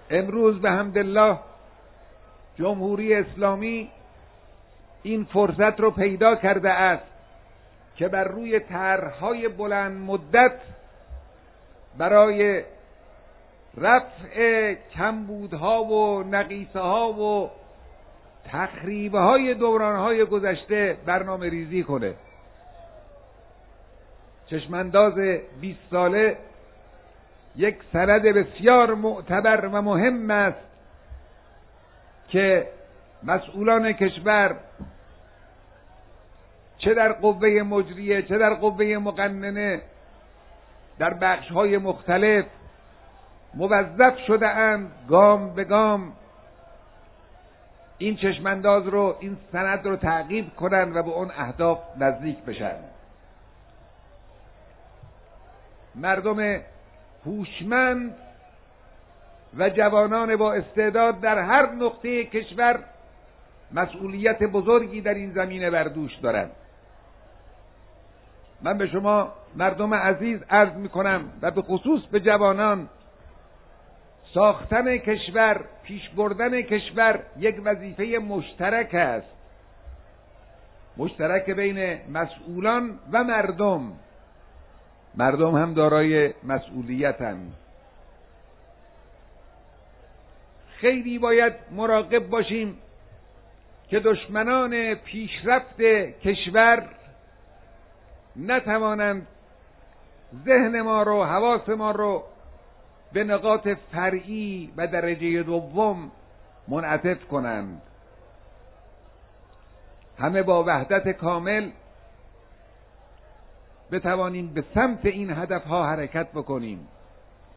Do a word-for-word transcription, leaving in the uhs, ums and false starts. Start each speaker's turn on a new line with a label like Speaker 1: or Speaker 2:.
Speaker 1: امروز به حمدالله جمهوری اسلامی این فرصت رو پیدا کرده است که بر روی طرح‌های بلند مدت برای رفع کمبودها و نقیصه‌ها و تخریب‌های دوران‌های گذشته برنامه ریزی کنه. چشمانداز بیست ساله یک سند بسیار معتبر و مهم است که مسئولان کشور چه در قوه مجریه چه در قوه مقننه در بخش‌های مختلف موظف شده اند گام به گام این چشمانداز رو، این سند رو تعقیب کنند و به اون اهداف نزدیک بشن. مردم هوشمند و جوانان با استعداد در هر نقطه کشور مسئولیت بزرگی در این زمینه بر دوش دارند. من به شما مردم عزیز عرض میکنم و به خصوص به جوانان، ساختن کشور، پیش بردن کشور یک وظیفه مشترک است، مشترک بین مسئولان و مردم. مردم هم دارای مسئولیتند. خیلی باید مراقب باشیم که دشمنان پیشرفت کشور نتوانند ذهن ما رو، حواس ما رو به نقاط فرعی و درجه دوم منعطف کنند. همه با وحدت کامل بتوانیم به سمت این هدفها حرکت بکنیم.